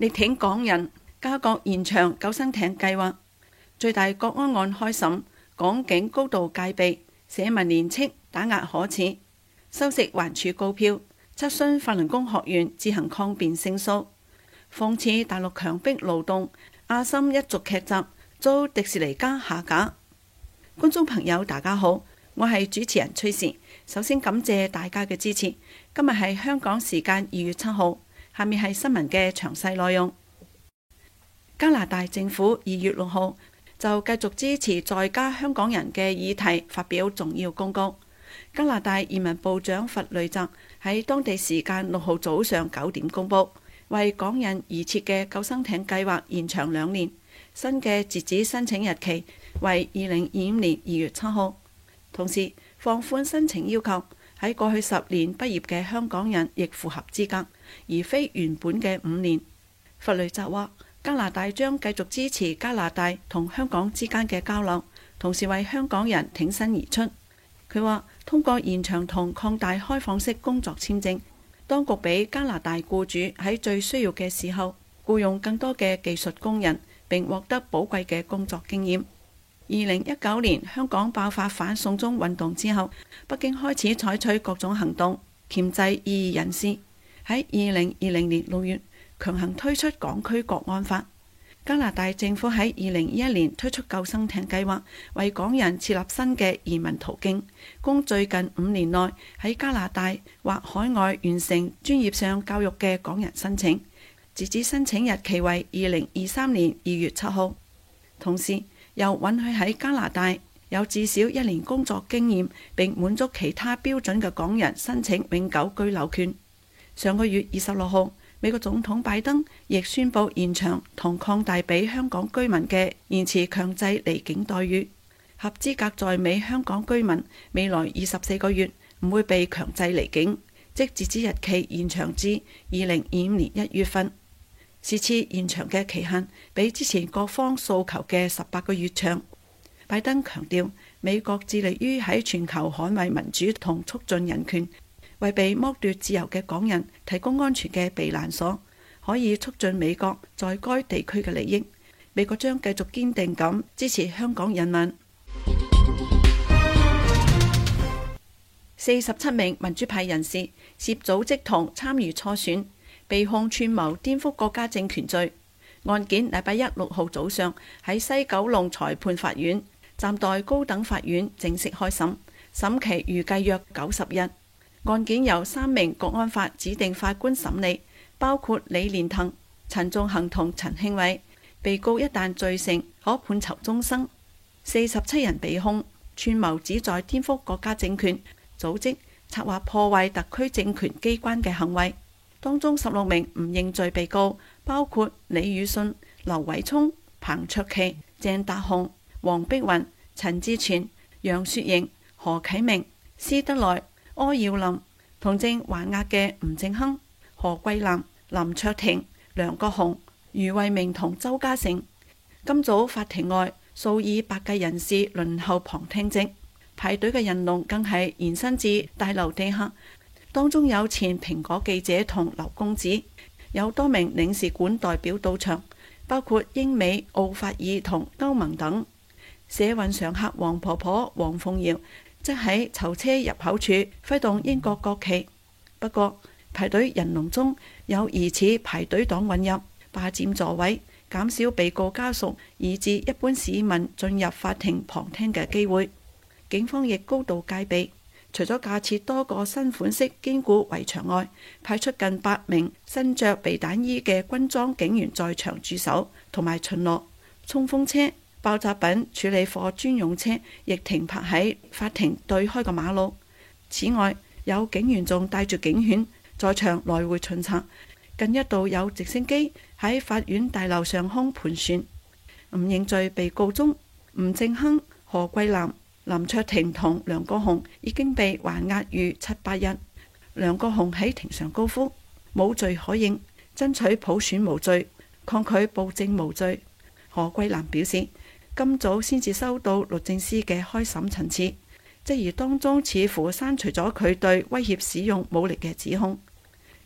力挺港人，加國延長救生艇計劃。最大國安案開審，港警高度戒備，社民連斥打壓可恥，收食環署告票，質詢法輪功學員自行抗辯勝訴。諷刺大陸強迫勞動，阿森一族劇集遭迪士尼加下架。觀眾朋友大家好，我係主持人崔氏，首先感謝大家嘅支持。今日係香港時間2月7號，下面係新聞嘅詳細內容。加拿大政府2月6號就繼續支持在家香港人嘅議題發表重要公告。加拿大移民部長弗雷澤喺當地時間6號早上9點公佈，為港人而設嘅救生艇計劃延長2年，新嘅截止申請日期為2025年2月7號。同時放寬申請要求，喺過去10年畢業嘅香港人亦符合資格，而非原本嘅5年。弗雷澤話：加拿大將繼續支持加拿大同香港之間嘅交流，同時為香港人挺身而出。佢話：通過延長同擴大開放式工作簽證，當局俾加拿大僱主喺最需要嘅時候僱用更多嘅技術工人，並獲得寶貴嘅工作經驗。2019年香港爆發反送中運動之後，北京開始採取各種行動鉗制異議人士。喺2020年6月強行推出港區國安法。加拿大政府喺2021年推出救生艇計劃，為港人設立新嘅移民途徑，供最近5年內喺加拿大或海外完成專業上教育嘅港人申請，截止申請日期為2023年2月7號。同時又允許喺加拿大有至少1年工作經驗並滿足其他標準嘅港人申請永久居留權。上個月26號，美國總統拜登亦宣布延長同擴大俾香港居民嘅延遲強制離境待遇。合資格在美香港居民未來24個月唔會被強制離境，即截止日期延長至2025年1月份。是次延長嘅期限比之前各方訴求嘅18個月長。拜登強調，美國致力於喺全球捍衛民主同促進人權，為被剝奪自由嘅港人提供安全嘅避難所，可以促進美國在該地區嘅利益。美國將繼續堅定咁支持香港人民。47名民主派人士涉組織同參與初選，被控串謀顛覆國家政權罪。案件禮拜一6號早上喺西九龍裁判法院暫代高等法院正式開審，審期預計約90日。案件由3名國安法指定法官審理，包括李連騰、陳仲衡同陳慶偉。被告一旦罪成，可判囚終生。47人被控串謀旨在顛覆國家政權、組織策劃破壞特區政權機關嘅行為。當中16名唔認罪被告包括李宇信、劉偉聰、彭卓棋、鄭達鴻、黃碧雲、陳志全、楊雪瑩、何啟明、施德來、柯耀林。同正還押嘅吳正亨、何桂藍、林卓廷、梁國雄、余慧明同周家成。今早法庭外數以百計人士輪候旁聽席，排隊嘅人龍更係延伸至大樓地下。當中有前蘋果記者同劉公子，有多名領事館代表到場，包括英美、澳法爾同歐盟等。社運常客黃婆婆黃鳳瑤則喺囚車入口處揮動英國國旗。不過排隊人龍中有疑似排隊黨混入，霸佔座位，減少被告家屬以至一般市民進入法庭旁聽嘅機會。警方亦高度戒備，除咗架設多個新款式堅固圍牆外，派出近8名身着避彈衣嘅軍裝警員在場駐守同埋巡邏。衝鋒車、爆炸品處理課專用車亦停泊喺法庭對開個馬路。此外，有警員仲帶住警犬在場來回巡查。近一度有直升機喺法院大樓上空盤旋。唔認罪被告中，吳正亨、何桂藍、林卓廷同梁國雄已經被還押逾7-8日。梁國雄喺庭上高呼冇罪可認，爭取普選無罪，抗拒暴政無罪。何桂藍表示，今早先至收到律政司嘅開審陳詞，質疑當中似乎刪除咗佢對威脅使用武力嘅指控。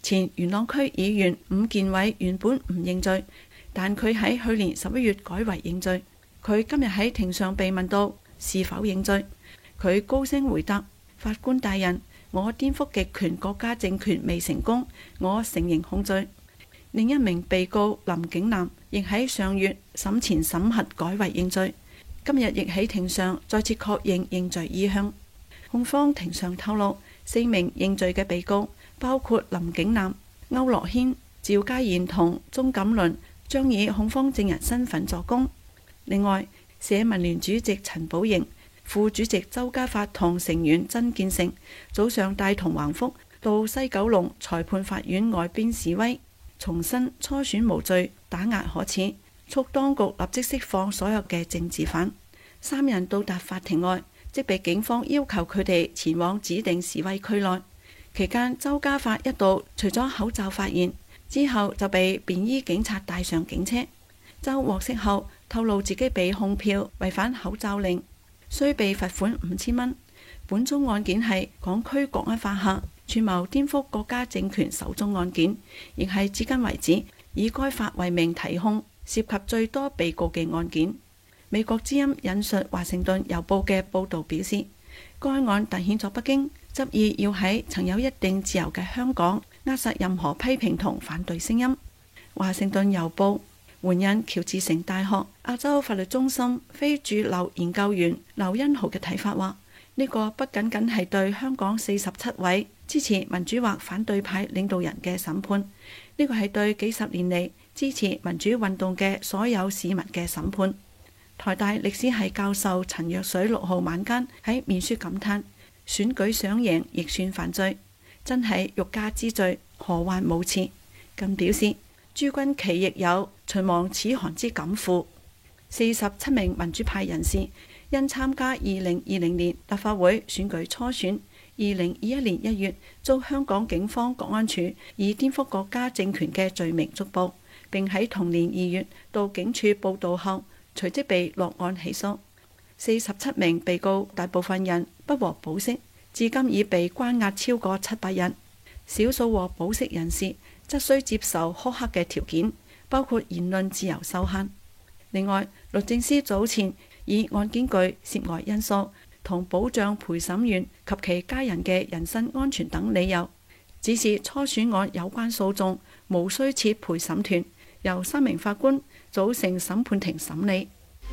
前元朗區議員伍健偉原本唔認罪，但佢喺去年11月改為認罪。佢今日喺庭上被問到是否認罪，佢高聲回答：法官大人，我顛覆極權國家政權未成功，我承認控罪。另一名被告林景南亦喺上月審前審核改為認罪，今日亦喺庭上再次確認認罪意向。控方庭上透露，4名認罪嘅被告包括林景南、區諾軒、趙家賢同鍾錦麟，將以控方證人身份作供。另外，社民連主席陳寶瑩、副主席周家發同成員曾建成早上帶同橫幅到西九龍裁判法院外邊示威，重申初選無罪，打壓可恥，促當局立即釋放所有嘅政治犯。3人到達法庭外，即被警方要求佢哋前往指定示威區內。期間，周家發一度除咗口罩發言，之後就被便衣警察帶上警車。周獲釋後透露自己被控票違反口罩令，需被罰款5000蚊。本宗案件係港區國安法下串謀顛覆國家政權首宗案件，亦係至今為止以該法為名提控涉及最多被告嘅案件。美國之音引述華盛頓郵報嘅報導表示，該案凸顯咗北京執意要喺曾有一定自由嘅香港扼殺任何批評同反對聲音。華盛頓郵報援引喬治城大學亞洲法律中心非主流研究員劉恩豪嘅睇法話，呢個不僅僅係對香港47位支持民主或反對派領導人嘅審判，呢個係對幾十年嚟支持民主運動嘅所有市民嘅審判。台大歷史系教授陳若水6號晚間喺面書感嘆：選舉想贏亦算犯罪，真係欲加之罪，何患無辭？更表示諸君其亦有秦王此寒之感負。47名民主派人士因參加2020年立法會選舉初選，2021年1月遭香港警方國安處以顛覆國家政權嘅罪名捉捕，並喺同年2月到警署報到後，隨即被落案起訴。47名被告大部分人不獲保釋，至今已被關押超過700人。少數獲保釋人士則需接受苛刻嘅條件，包括言論自由受限。另外，律政司早前以案件具涉外因素同保障陪審員及其家人嘅人身安全等理由，指示初選案有關訴訟無需設陪審團，由3名法官組成審判庭審理。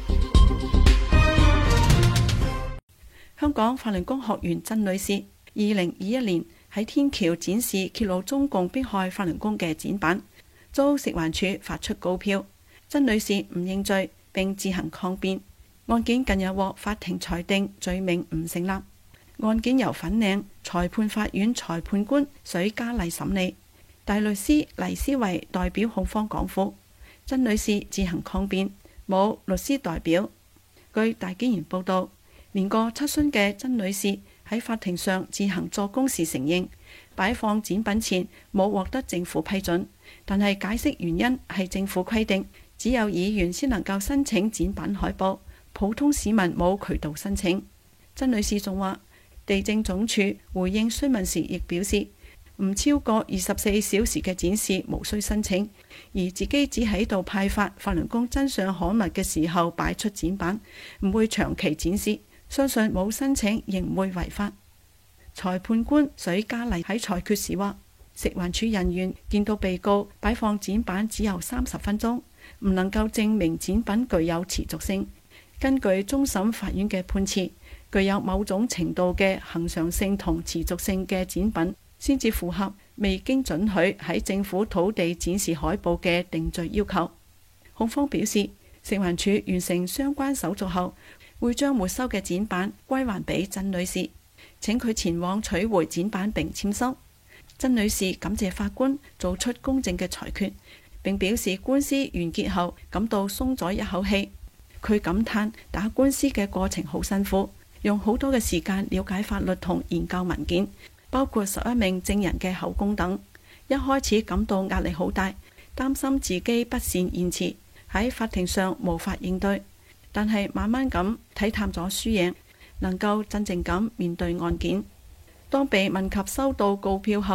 香港法輪功學員曾女士2021年喺天橋展示揭露中共迫害法輪功嘅展板，遭食環署發出告票。曾女士唔認罪並自行抗辯，案件近日獲法庭裁定罪名唔成立。案件由粉嶺裁判法院裁判官許嘉麗審理，大律師黎思維代表控方講課。曾女士自行抗辯，冇律師代表。據大紀元報道，年過7旬嘅曾女士喺法庭上自行作供時承認，擺放展品前冇獲得政府批准，但係解釋原因係政府規定只有議員先能夠申請展板海報，普通市民冇渠道申請。曾女士仲話，地政總署回應詢問時亦表示，唔超過24小時嘅展示無需申請，而自己只喺度派發法輪功真相刊物嘅時候擺出展板，唔會長期展示，相信冇申請仍唔會違法。裁判官許嘉麗喺裁決時話，食環署人員見到被告擺放展板只有30分鐘，唔能夠證明展品具有持續性。根據終審法院嘅判詞，具有某種程度嘅恆常性同持續性嘅展品先至符合未經准許喺政府土地展示海報嘅定罪要求。控方表示，食環署完成相關手續後，會將沒收嘅展板歸還俾曾女士，請佢前往取回展板並簽收。曾女士感謝法官做出公正嘅裁決，並表示官司完結後感到鬆咗一口氣。佢感嘆打官司嘅過程好辛苦，用好多嘅時間了解法律同研究文件，包括11名證人嘅口供等。一開始感到壓力好大，擔心自己不善言辭，喺法庭上無法應對。但係慢慢咁睇淡咗輸贏，能夠鎮靜咁面對案件。當被問及收到告票後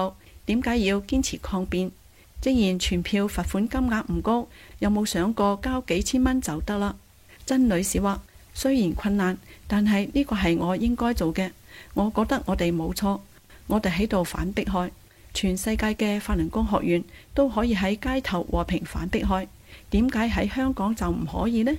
點解要堅持抗辯？既然傳票罰款金額唔高，有冇想過交幾千蚊就得啦？曾女士話：雖然困難，但係呢個係我應該做嘅。我覺得我哋冇錯，我哋喺度反迫害。全世界嘅法輪功學員都可以喺街頭和平反迫害，點解喺香港就唔可以呢？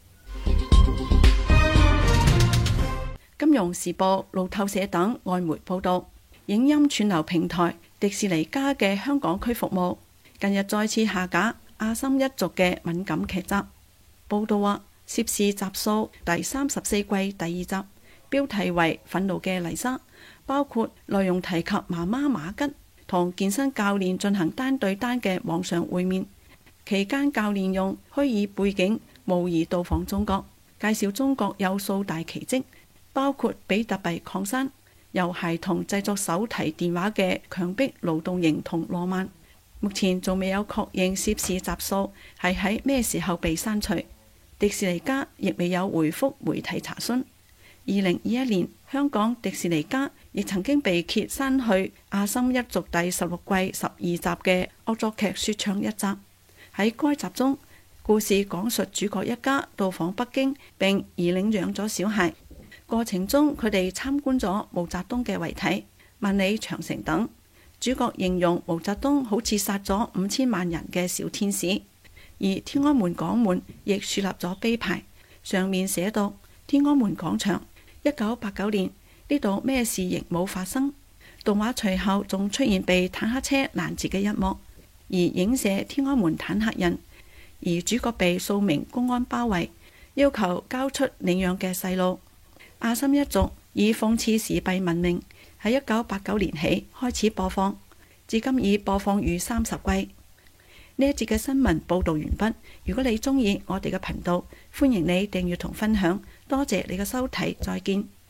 金融時報、路透社等外媒報道，影音串流平台迪士尼家嘅香港區服務近日再次下架阿森一族嘅敏感劇集。報道話，涉事集數第34季第2集，標題為《憤怒嘅麗莎》，包括內容提及媽媽馬吉同健身教練進行單對單嘅網上會面，期間教練用虛擬背景模擬到訪中國，介紹中國有數大奇蹟，包括比特幣礦山、由孩童製作手提電話嘅強迫勞動營同浪漫。目前仲未有確認涉事集數係喺咩時候被刪除。迪士尼家亦未有回覆媒體查詢。2021年，香港迪士尼家亦曾經被揭刪去阿森一族第16季12集嘅惡作劇說唱一集。喺該集中，故事講述主角一家到訪北京並移領養咗小孩，過程中佢哋參觀咗毛澤東嘅遺體、萬里長城等。主角形容毛澤東好似殺咗5000萬人嘅小天使，而天安門廣門亦樹立咗碑牌，上面寫到天安門廣場1989年呢度咩事亦冇發生。動畫隨後仲出現被坦克車攔截嘅一幕，而影射天安門坦克人，而主角被數名公安包圍，要求交出領養嘅細路。阿森一族以諷刺時弊聞名，喺1989年起開始播放，至今已播放逾30季。呢一節嘅新聞報道完畢。如果你鍾意我哋嘅頻道，歡迎你訂閱同分享。多謝你嘅收睇，再見。